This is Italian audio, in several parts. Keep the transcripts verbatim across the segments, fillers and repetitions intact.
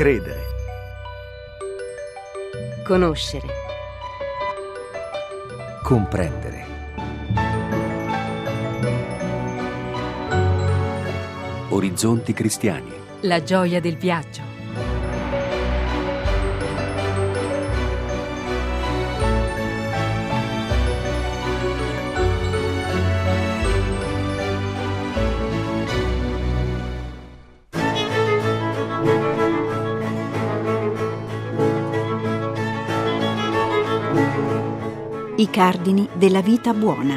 Credere. Conoscere. Comprendere. Orizzonti cristiani. La gioia del viaggio. I cardini della vita buona.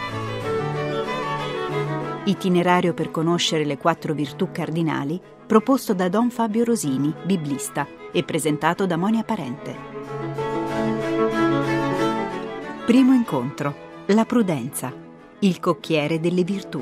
Itinerario per conoscere le quattro virtù cardinali, proposto da Don Fabio Rosini, biblista, e presentato da Monia Parente. Primo incontro: la prudenza, il cocchiere delle virtù.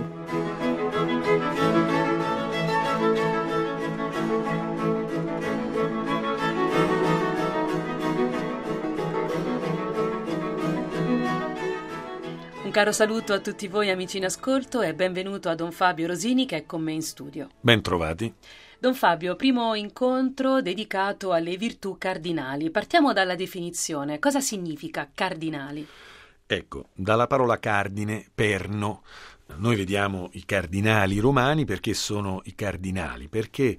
Un caro saluto a tutti voi amici in ascolto e benvenuto a Don Fabio Rosini che è con me in studio. Ben trovati. Don Fabio, primo incontro dedicato alle virtù cardinali. Partiamo dalla definizione. Cosa significa cardinali? Ecco, dalla parola cardine, perno. Noi vediamo i cardinali romani perché sono i cardinali, perché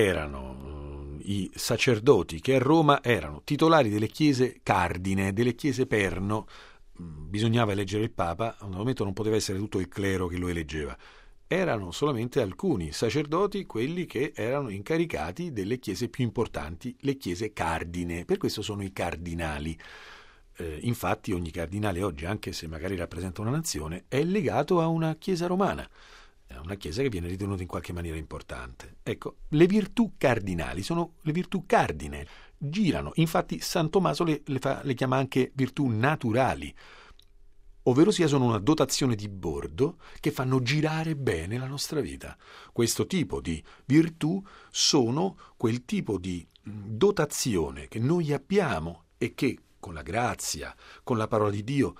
erano uh, i sacerdoti che a Roma erano titolari delle chiese cardine, delle chiese perno. Bisognava eleggere il Papa, a un momento non poteva essere tutto il clero che lo eleggeva. Erano solamente alcuni sacerdoti quelli che erano incaricati delle chiese più importanti, le chiese cardine, per questo sono i cardinali. Eh, infatti ogni cardinale oggi, anche se magari rappresenta una nazione, è legato a una chiesa romana, a una chiesa che viene ritenuta in qualche maniera importante. Ecco, le virtù cardinali sono le virtù cardine, girano, infatti San Tommaso le, le, fa, le chiama anche virtù naturali, ovvero sia sono una dotazione di bordo che fanno girare bene la nostra vita. Questo tipo di virtù sono quel tipo di dotazione che noi abbiamo e che con la grazia, con la parola di Dio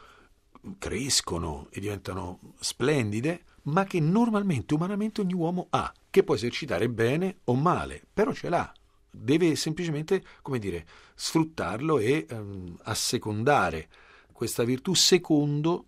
crescono e diventano splendide, ma che normalmente, umanamente ogni uomo ha, che può esercitare bene o male, però ce l'ha. Deve semplicemente, come dire, sfruttarlo e ehm, assecondare questa virtù secondo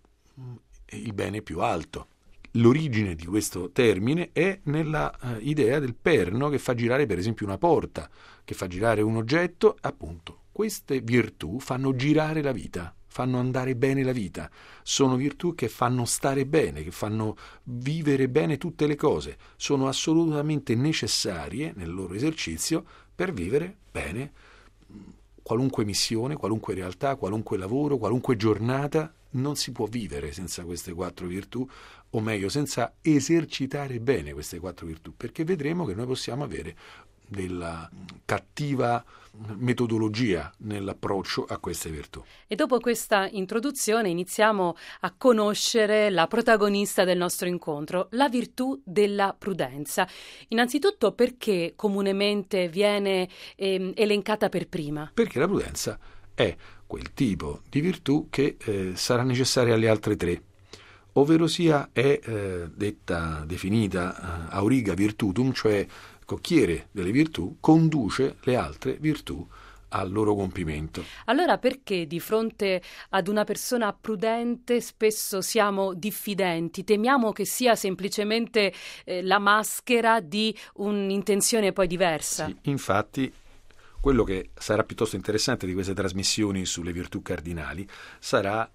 il bene più alto. L'origine di questo termine è nella uh, idea del perno che fa girare per esempio una porta, che fa girare un oggetto, appunto. Queste virtù fanno girare la vita, fanno andare bene la vita, sono virtù che fanno stare bene, che fanno vivere bene tutte le cose, sono assolutamente necessarie nel loro esercizio per vivere bene qualunque missione, qualunque realtà, qualunque lavoro, qualunque giornata. Non si può vivere senza queste quattro virtù, o meglio, senza esercitare bene queste quattro virtù, perché vedremo che noi possiamo avere della cattiva metodologia nell'approccio a queste virtù. E dopo questa introduzione iniziamo a conoscere la protagonista del nostro incontro, la virtù della prudenza. Innanzitutto, perché comunemente viene eh, elencata per prima? Perché la prudenza è quel tipo di virtù che eh, sarà necessaria alle altre tre, ovvero sia è eh, detta, definita uh, auriga virtutum, cioè cocchiere delle virtù, conduce le altre virtù al loro compimento. Allora perché di fronte ad una persona prudente spesso siamo diffidenti, temiamo che sia semplicemente eh, la maschera di un'intenzione poi diversa? Sì, infatti quello che sarà piuttosto interessante di queste trasmissioni sulle virtù cardinali sarà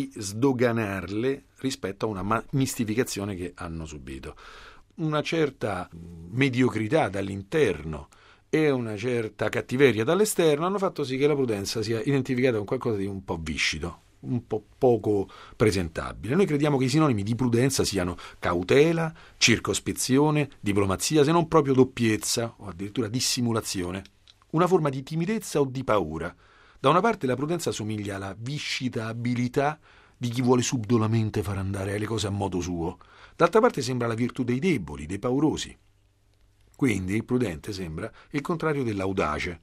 risdoganarle rispetto a una mistificazione che hanno subito. Una certa mediocrità dall'interno e una certa cattiveria dall'esterno hanno fatto sì che la prudenza sia identificata con qualcosa di un po' viscido, un po' poco presentabile. Noi crediamo che i sinonimi di prudenza siano cautela, circospezione, diplomazia, se non proprio doppiezza o addirittura dissimulazione, una forma di timidezza o di paura. Da una parte la prudenza somiglia alla viscida abilità di chi vuole subdolamente far andare le cose a modo suo. D'altra parte sembra la virtù dei deboli, dei paurosi. Quindi il prudente sembra il contrario dell'audace.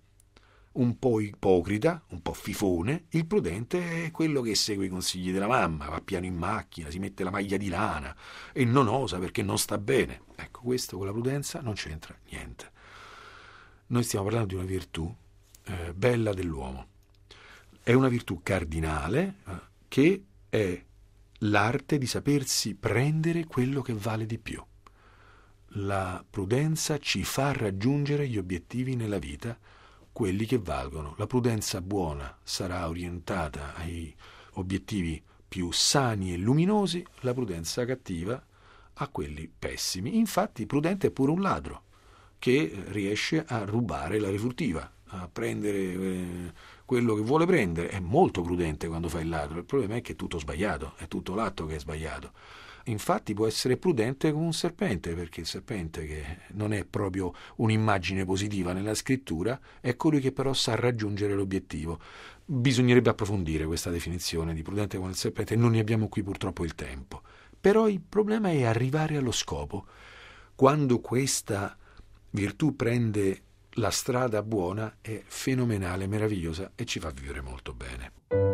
Un po' ipocrita, un po' fifone, il prudente è quello che segue i consigli della mamma, va piano in macchina, si mette la maglia di lana e non osa perché non sta bene. Ecco, questo con la prudenza non c'entra niente. noi stiamo parlando di una virtù eh, bella dell'uomo. È una virtù cardinale eh, che è l'arte di sapersi prendere quello che vale di più. La prudenza ci fa raggiungere gli obiettivi nella vita, quelli che valgono. La prudenza buona sarà orientata ai obiettivi più sani e luminosi, la prudenza cattiva a quelli pessimi. Infatti, prudente è pure un ladro che riesce a rubare la refurtiva, a prendere eh, quello che vuole prendere. È molto prudente quando fa il ladro. Il problema è che è tutto sbagliato, è tutto l'atto che è sbagliato. Infatti può essere prudente come un serpente, perché il serpente, che non è proprio un'immagine positiva nella scrittura, è colui che però sa raggiungere l'obiettivo. Bisognerebbe approfondire questa definizione di prudente come il serpente, non ne abbiamo qui purtroppo il tempo. Però il problema è arrivare allo scopo. Quando questa virtù prende la strada buona è fenomenale, meravigliosa e ci fa vivere molto bene.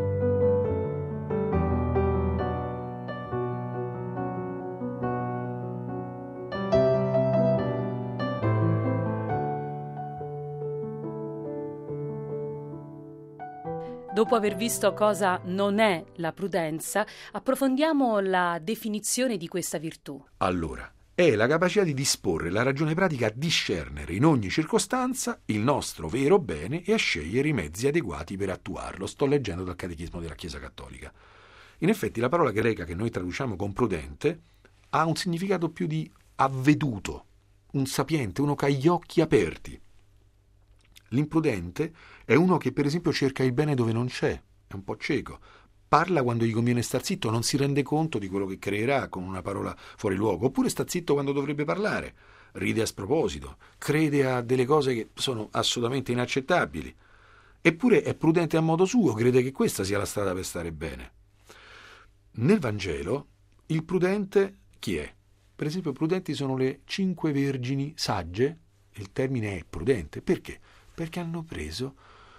Dopo aver visto cosa non è la prudenza, approfondiamo la definizione di questa virtù. Allora, è la capacità di disporre la ragione pratica a discernere in ogni circostanza il nostro vero bene e a scegliere i mezzi adeguati per attuarlo. Sto leggendo dal Catechismo della Chiesa Cattolica. In effetti la parola greca che noi traduciamo con prudente ha un significato più di avveduto, un sapiente, uno che ha gli occhi aperti. L'imprudente è uno che per esempio cerca il bene dove non c'è, è un po' cieco, parla quando gli conviene star zitto, non si rende conto di quello che creerà con una parola fuori luogo, oppure sta zitto quando dovrebbe parlare, ride a sproposito, crede a delle cose che sono assolutamente inaccettabili, eppure è prudente a modo suo, crede che questa sia la strada per stare bene. Nel Vangelo il prudente chi è? Per esempio prudenti sono le cinque vergini sagge, il termine è prudente, perché? Perché hanno preso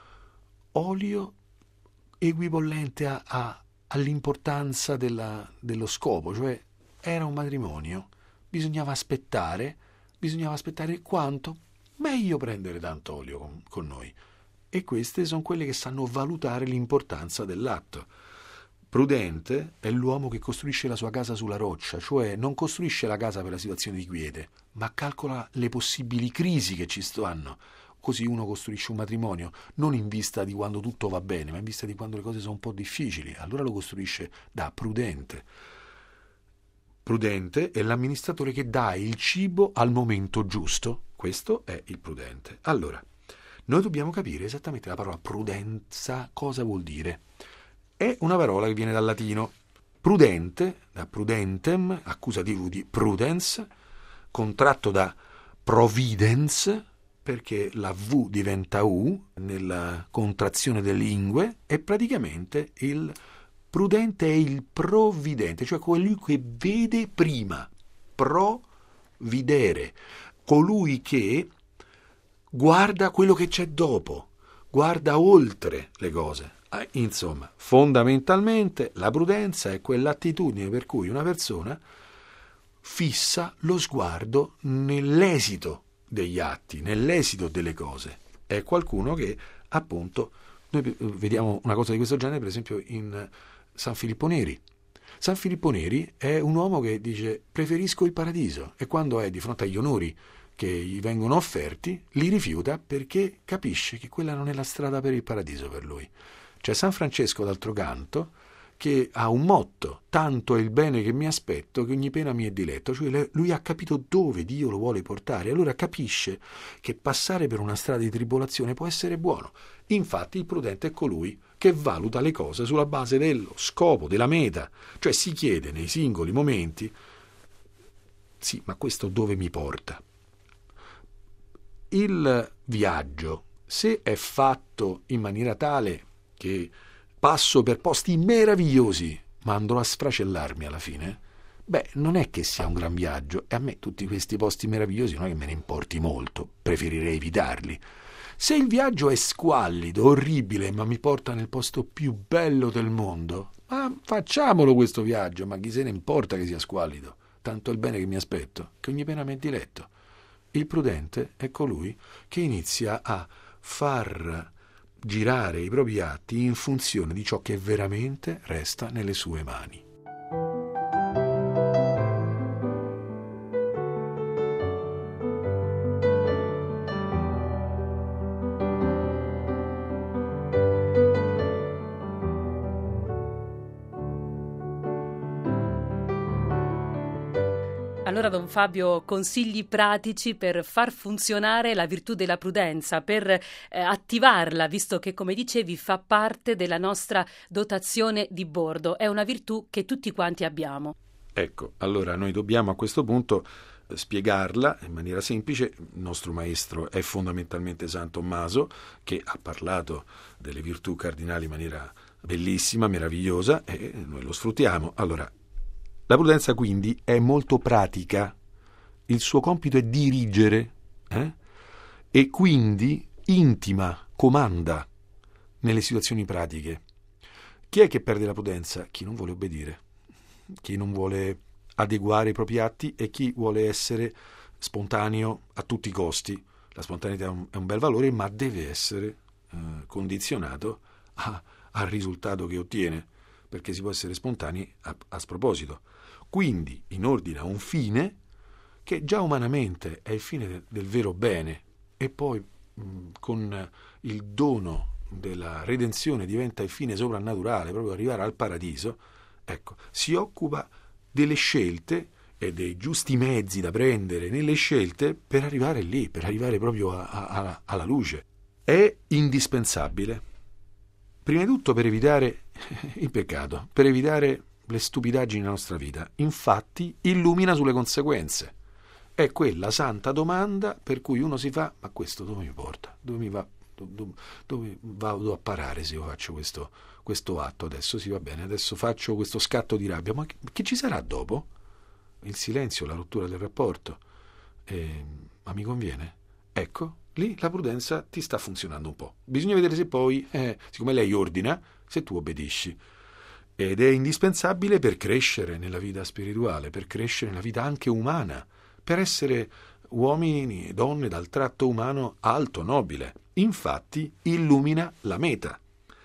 olio equipollente a, a, all'importanza della, dello scopo, cioè era un matrimonio, bisognava aspettare, bisognava aspettare quanto? Meglio prendere tanto olio con, con noi. E queste sono quelle che sanno valutare l'importanza dell'atto. Prudente è l'uomo che costruisce la sua casa sulla roccia, cioè non costruisce la casa per la situazione di quiete, ma calcola le possibili crisi che ci stanno. Così uno costruisce un matrimonio non in vista di quando tutto va bene, ma in vista di quando le cose sono un po' difficili. Allora lo costruisce da prudente. Prudente è l'amministratore che dà il cibo al momento giusto. Questo è il prudente. Allora, noi dobbiamo capire esattamente la parola prudenza cosa vuol dire. È una parola che viene dal latino. Prudente, da prudentem, accusativo di prudence, contratto da providence, perché la V diventa U nella contrazione delle lingue, e praticamente il prudente è il provvidente, cioè colui che vede prima, providere, colui che guarda quello che c'è dopo, guarda oltre le cose. Insomma, fondamentalmente la prudenza è quell'attitudine per cui una persona fissa lo sguardo nell'esito degli atti, nell'esito delle cose. È qualcuno che, appunto, noi vediamo una cosa di questo genere, per esempio, in San Filippo Neri. San Filippo Neri è un uomo che dice preferisco il paradiso, e quando è di fronte agli onori che gli vengono offerti, li rifiuta perché capisce che quella non è la strada per il paradiso per lui. C'è San Francesco, d'altro canto, che ha un motto: tanto è il bene che mi aspetto che ogni pena mi è diletto. Cioè lui ha capito dove Dio lo vuole portare, allora capisce che passare per una strada di tribolazione può essere buono. Infatti il prudente è colui che valuta le cose sulla base dello scopo, della meta, cioè si chiede nei singoli momenti: sì, ma questo dove mi porta? Il viaggio, se è fatto in maniera tale che passo per posti meravigliosi ma andrò a sfracellarmi alla fine, beh, non è che sia un gran viaggio, e a me tutti questi posti meravigliosi non è che me ne importi molto, preferirei evitarli. Se il viaggio è squallido, orribile, ma mi porta nel posto più bello del mondo, ma facciamolo questo viaggio, ma chi se ne importa che sia squallido, tanto è il bene che mi aspetto, che ogni pena mi è diletto. Il prudente è colui che inizia a far girare i propri atti in funzione di ciò che veramente resta nelle sue mani. Allora, Don Fabio, consigli pratici per far funzionare la virtù della prudenza, per eh, attivarla, visto che, come dicevi, fa parte della nostra dotazione di bordo. È una virtù che tutti quanti abbiamo. Ecco, allora noi dobbiamo a questo punto spiegarla in maniera semplice. Il nostro maestro è fondamentalmente San Tommaso, che ha parlato delle virtù cardinali in maniera bellissima, meravigliosa, e noi lo sfruttiamo. Allora, la prudenza quindi è molto pratica, il suo compito è dirigere eh? e quindi intima, comanda nelle situazioni pratiche. Chi è che perde la prudenza? Chi non vuole obbedire, chi non vuole adeguare i propri atti e chi vuole essere spontaneo a tutti i costi. La spontaneità è un, è un bel valore, ma deve essere eh, condizionato a, al risultato che ottiene, perché si può essere spontanei a, a sproposito. Quindi, in ordine a un fine che già umanamente è il fine del, del vero bene, e poi mh, con il dono della redenzione diventa il fine soprannaturale, proprio arrivare al paradiso, ecco, si occupa delle scelte e dei giusti mezzi da prendere nelle scelte per arrivare lì, per arrivare proprio a, a, alla luce. È indispensabile, prima di tutto per evitare il peccato, per evitare le stupidaggini nella nostra vita. Infatti illumina sulle conseguenze. È quella santa domanda per cui uno si fa: ma questo dove mi porta? Dove mi va? Dove, dove vado a parare se io faccio questo, questo atto? Adesso sì, va bene, adesso faccio questo scatto di rabbia, ma che, che ci sarà dopo? Il silenzio, la rottura del rapporto. Eh, ma mi conviene? Ecco, lì la prudenza ti sta funzionando un po'. Bisogna vedere se poi, eh, siccome lei ordina, se tu obbedisci. Ed è indispensabile per crescere nella vita spirituale, per crescere nella vita anche umana, per essere uomini e donne dal tratto umano alto, nobile. Infatti illumina la meta.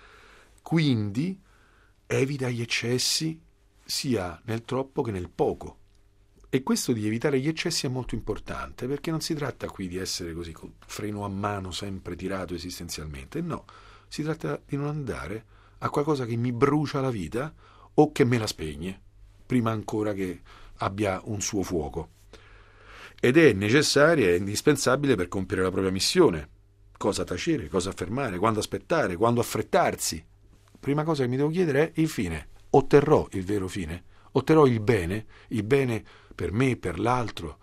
Quindi evita gli eccessi sia nel troppo che nel poco. E questo di evitare gli eccessi è molto importante, perché non si tratta qui di essere così con freno a mano sempre tirato esistenzialmente. No, si tratta di non andare a qualcosa che mi brucia la vita o che me la spegne, prima ancora che abbia un suo fuoco. Ed è necessaria e indispensabile per compiere la propria missione. Cosa tacere, cosa affermare, quando aspettare, quando affrettarsi. Prima cosa che mi devo chiedere è il fine. Otterrò il vero fine? Otterrò il bene? Il bene per me, per l'altro?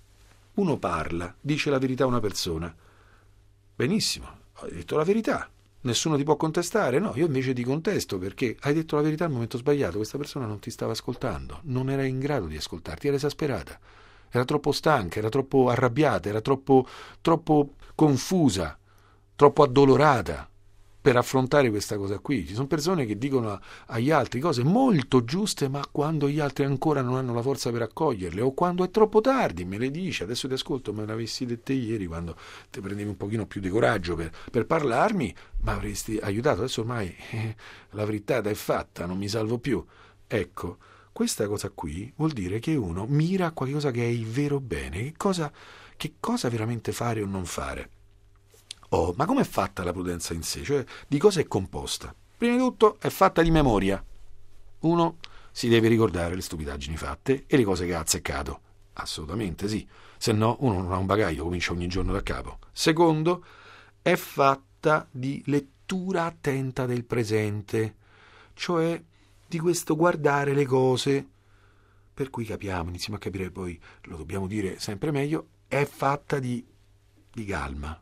Uno parla, dice la verità a una persona. Benissimo, hai detto la verità. Nessuno ti può contestare? No, io invece ti contesto, perché hai detto la verità al momento sbagliato. Questa persona non ti stava ascoltando, non era in grado di ascoltarti, era esasperata, era troppo stanca, era troppo arrabbiata, era troppo, troppo confusa, troppo addolorata per affrontare questa cosa qui. Ci sono persone che dicono agli altri cose molto giuste, ma quando gli altri ancora non hanno la forza per accoglierle, o quando è troppo tardi, me le dice: adesso ti ascolto, me l'avessi dette ieri, quando ti prendevi un pochino più di coraggio per, per parlarmi, ma avresti aiutato. Adesso ormai eh, la frittata è fatta, non mi salvo più. Ecco, questa cosa qui vuol dire che uno mira a qualcosa che è il vero bene, che cosa, che cosa veramente fare o non fare. Oh, ma com'è fatta la prudenza in sé? Cioè, di cosa è composta? Prima di tutto è fatta di memoria. Uno si deve ricordare le stupidaggini fatte e le cose che ha azzeccato. Assolutamente sì. Se no, uno non ha un bagaglio, comincia ogni giorno da capo. Secondo, è fatta di lettura attenta del presente, cioè di questo guardare le cose, per cui capiamo, iniziamo a capire, poi lo dobbiamo dire sempre meglio, è fatta di, di calma.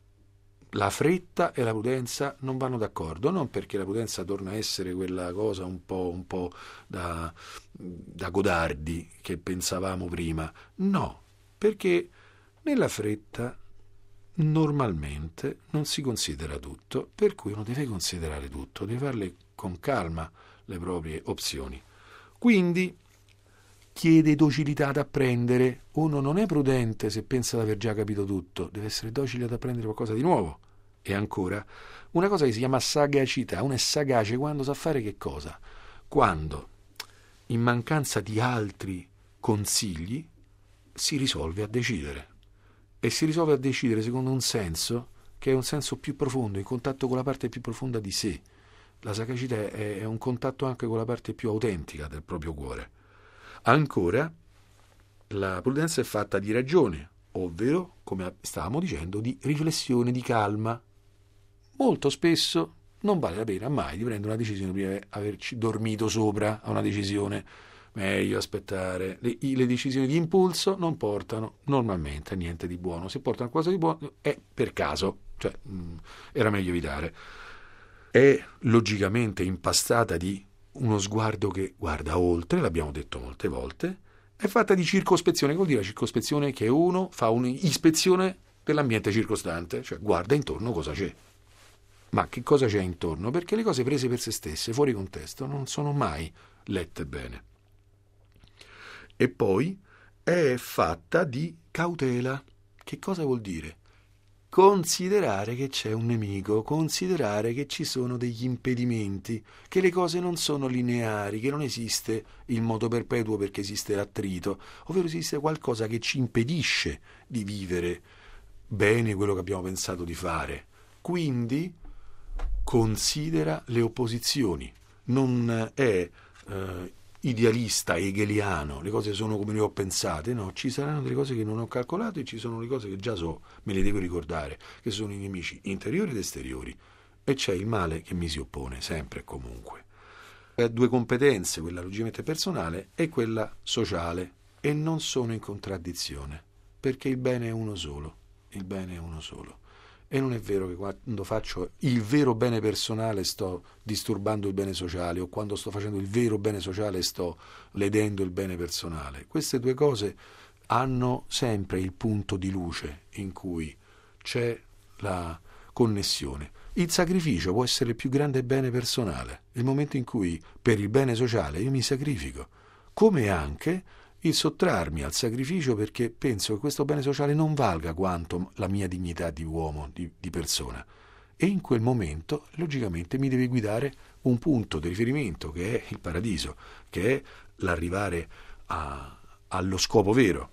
La fretta e la prudenza non vanno d'accordo, non perché la prudenza torna a essere quella cosa un po', un po' da, da godardi che pensavamo prima, no, perché nella fretta normalmente non si considera tutto, per cui uno deve considerare tutto, deve farle con calma le proprie opzioni. Quindi chiede docilità ad apprendere. Uno non è prudente se pensa di aver già capito tutto, deve essere docile ad apprendere qualcosa di nuovo. E ancora, una cosa che si chiama sagacità. Uno è sagace quando sa fare che cosa? Quando, in mancanza di altri consigli, si risolve a decidere. E si risolve a decidere secondo un senso che è un senso più profondo, in contatto con la parte più profonda di sé. La sagacità è, è un contatto anche con la parte più autentica del proprio cuore. Ancora, la prudenza è fatta di ragione, ovvero, come stavamo dicendo, di riflessione, di calma. Molto spesso non vale la pena mai di prendere una decisione prima di averci dormito sopra a una decisione. Meglio aspettare. Le, le decisioni di impulso non portano normalmente a niente di buono. Se portano a qualcosa di buono è per caso, cioè mh, era meglio evitare. È logicamente impastata di uno sguardo che guarda oltre, l'abbiamo detto molte volte, è fatta di circospezione. Che vuol dire la circospezione? Che uno fa un'ispezione dell'ambiente circostante, cioè guarda intorno cosa c'è. Ma che cosa c'è intorno? Perché le cose prese per se stesse, fuori contesto, non sono mai lette bene. E poi è fatta di cautela. Che cosa vuol dire? Considerare che c'è un nemico, considerare che ci sono degli impedimenti, che le cose non sono lineari, che non esiste il modo perpetuo perché esiste l'attrito, ovvero esiste qualcosa che ci impedisce di vivere bene quello che abbiamo pensato di fare. Quindi considera le opposizioni, non è eh, idealista, hegeliano, le cose sono come le ho pensate, no, ci saranno delle cose che non ho calcolato e ci sono le cose che già so, me le devo ricordare, che sono i nemici interiori ed esteriori, e c'è il male che mi si oppone, sempre e comunque. Ha due competenze, quella logicamente personale e quella sociale, e non sono in contraddizione, perché il bene è uno solo, il bene è uno solo. E non è vero che quando faccio il vero bene personale sto disturbando il bene sociale, o quando sto facendo il vero bene sociale sto ledendo il bene personale. Queste due cose hanno sempre il punto di luce in cui c'è la connessione. Il sacrificio può essere il più grande bene personale, il momento in cui per il bene sociale io mi sacrifico, come anche il sottrarmi al sacrificio perché penso che questo bene sociale non valga quanto la mia dignità di uomo, di, di persona. E in quel momento, logicamente, mi deve guidare un punto di riferimento che è il paradiso, che è l'arrivare a, allo scopo vero.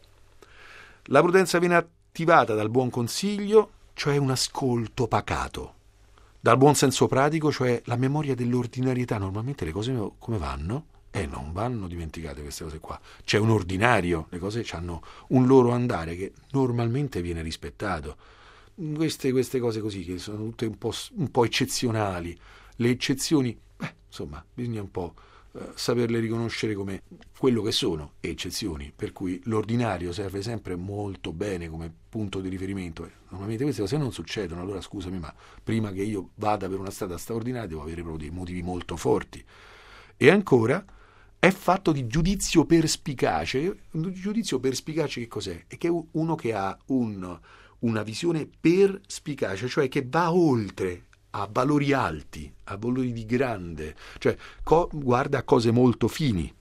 La prudenza viene attivata dal buon consiglio, cioè un ascolto pacato, dal buon senso pratico, cioè la memoria dell'ordinarietà. Normalmente le cose come vanno? E eh, non vanno dimenticate queste cose qua. C'è un ordinario, le cose hanno un loro andare che normalmente viene rispettato. Queste, queste cose così, che sono tutte un po', un po' eccezionali. Le eccezioni, beh, insomma, bisogna un po' eh, saperle riconoscere come quello che sono, eccezioni. Per cui l'ordinario serve sempre molto bene come punto di riferimento. Eh, normalmente queste cose non succedono, allora scusami, ma prima che io vada per una strada straordinaria devo avere proprio dei motivi molto forti. E ancora è fatto di giudizio perspicace. Un giudizio perspicace che cos'è? È che è uno che ha un, una visione perspicace, cioè che va oltre a valori alti, a valori di grande, cioè co- guarda a cose molto fini.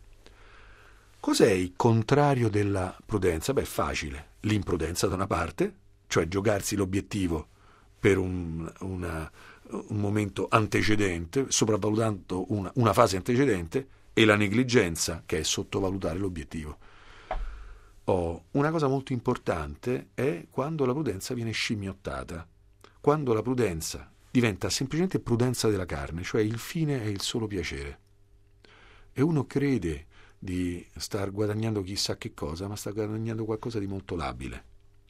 Cos'è il contrario della prudenza? Beh, è facile. L'imprudenza da una parte, cioè giocarsi l'obiettivo per un, una, un momento antecedente, sopravvalutando una, una fase antecedente, e la negligenza, che è sottovalutare l'obiettivo. Oh, una cosa molto importante è quando la prudenza viene scimmiottata, quando la prudenza diventa semplicemente prudenza della carne, cioè il fine è il solo piacere. E uno crede di star guadagnando chissà che cosa, ma sta guadagnando qualcosa di molto labile.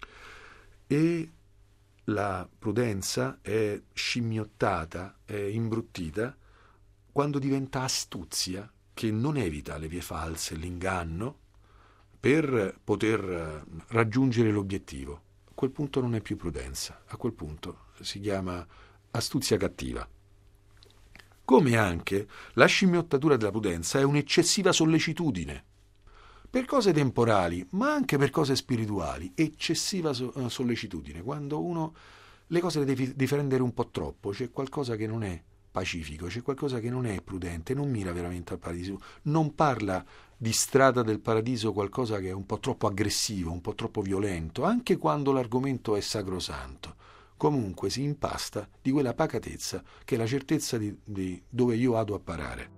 E la prudenza è scimmiottata, è imbruttita, quando diventa astuzia, che non evita le vie false, l'inganno, per poter raggiungere l'obiettivo. A quel punto non è più prudenza, a quel punto si chiama astuzia cattiva. Come anche la scimmiottatura della prudenza è un'eccessiva sollecitudine, per cose temporali, ma anche per cose spirituali, eccessiva sollecitudine, quando uno le cose le deve difendere un po' troppo, c'è qualcosa che non è pacifico, c'è qualcosa che non è prudente, non mira veramente al paradiso, non parla di strada del paradiso, qualcosa che è un po' troppo aggressivo, un po' troppo violento, anche quando l'argomento è sacrosanto. Comunque si impasta di quella pacatezza che è la certezza di, di dove io vado a parare.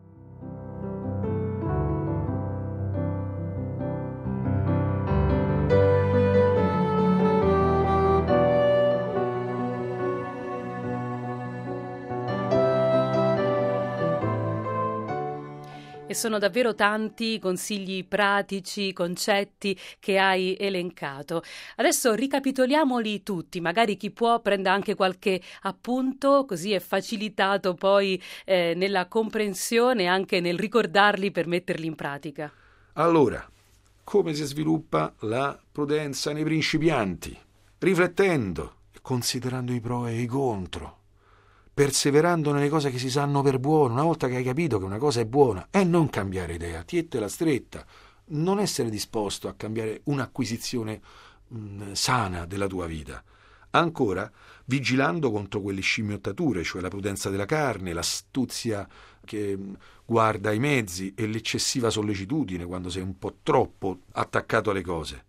E sono davvero tanti consigli pratici, concetti che hai elencato. Adesso ricapitoliamoli tutti, magari chi può prenda anche qualche appunto, così è facilitato poi eh, nella comprensione e anche nel ricordarli per metterli in pratica. Allora, come si sviluppa la prudenza nei principianti? Riflettendo, considerando i pro e i contro, perseverando nelle cose che si sanno per buono, una volta che hai capito che una cosa è buona, e non cambiare idea, tientela stretta, non essere disposto a cambiare un'acquisizione mh, sana della tua vita. Ancora, vigilando contro quelle scimmiottature, cioè la prudenza della carne, l'astuzia che guarda i mezzi e l'eccessiva sollecitudine quando sei un po' troppo attaccato alle cose.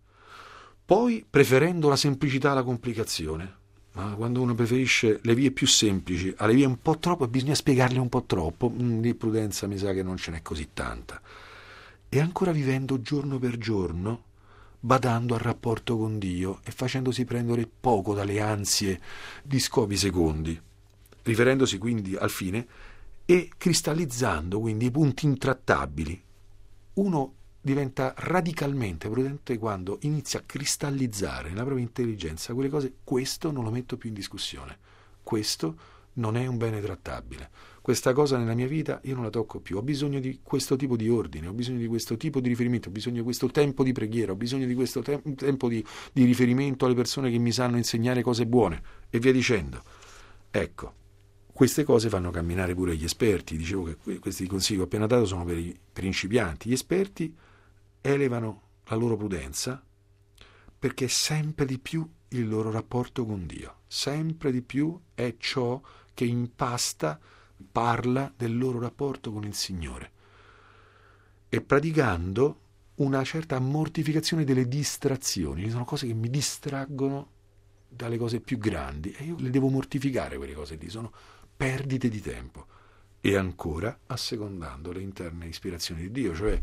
Poi, preferendo la semplicità alla complicazione. Ma quando uno preferisce le vie più semplici alle vie un po' troppo, bisogna spiegarle un po' troppo, di prudenza mi sa che non ce n'è così tanta. E ancora vivendo giorno per giorno, badando al rapporto con Dio e facendosi prendere poco dalle ansie di scopi secondi, riferendosi quindi al fine e cristallizzando quindi i punti intrattabili. Uno diventa radicalmente prudente quando inizia a cristallizzare nella propria intelligenza quelle cose. Questo non lo metto più in discussione, questo non è un bene trattabile, questa cosa nella mia vita io non la tocco più, ho bisogno di questo tipo di ordine, ho bisogno di questo tipo di riferimento, ho bisogno di questo tempo di preghiera, ho bisogno di questo te- tempo di, di riferimento alle persone che mi sanno insegnare cose buone e via dicendo. Ecco, queste cose fanno camminare pure gli esperti. Dicevo che questi consigli che ho appena dato sono per i principianti. Gli esperti elevano la loro prudenza perché sempre di più il loro rapporto con Dio, sempre di più è ciò che impasta, parla del loro rapporto con il Signore, e praticando una certa mortificazione delle distrazioni. Ci sono cose che mi distraggono dalle cose più grandi e io le devo mortificare, quelle cose lì sono perdite di tempo. E ancora assecondando le interne ispirazioni di Dio, cioè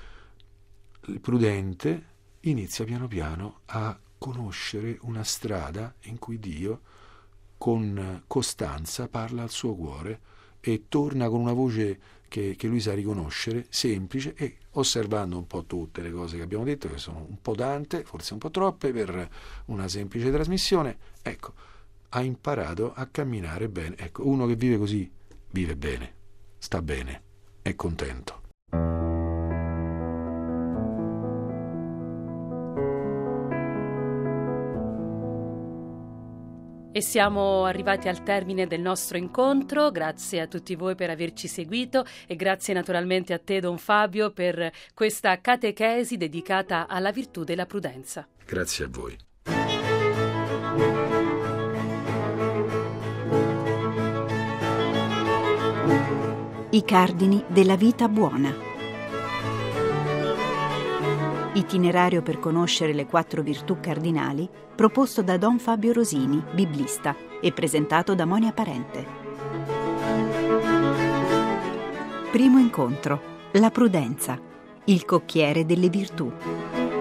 il prudente inizia piano piano a conoscere una strada in cui Dio con costanza parla al suo cuore e torna con una voce che, che lui sa riconoscere, semplice, e osservando un po' tutte le cose che abbiamo detto, che sono un po' tante, forse un po' troppe per una semplice trasmissione, ecco, ha imparato a camminare bene. Ecco, uno che vive così vive bene, sta bene, è contento. E siamo arrivati al termine del nostro incontro. Grazie a tutti voi per averci seguito e grazie naturalmente a te, Don Fabio, per questa catechesi dedicata alla virtù della prudenza. Grazie a voi. I cardini della vita buona. Itinerario per conoscere le quattro virtù cardinali, proposto da Don Fabio Rosini, biblista, e presentato da Monia Parente. Primo incontro: la prudenza, il cocchiere delle virtù.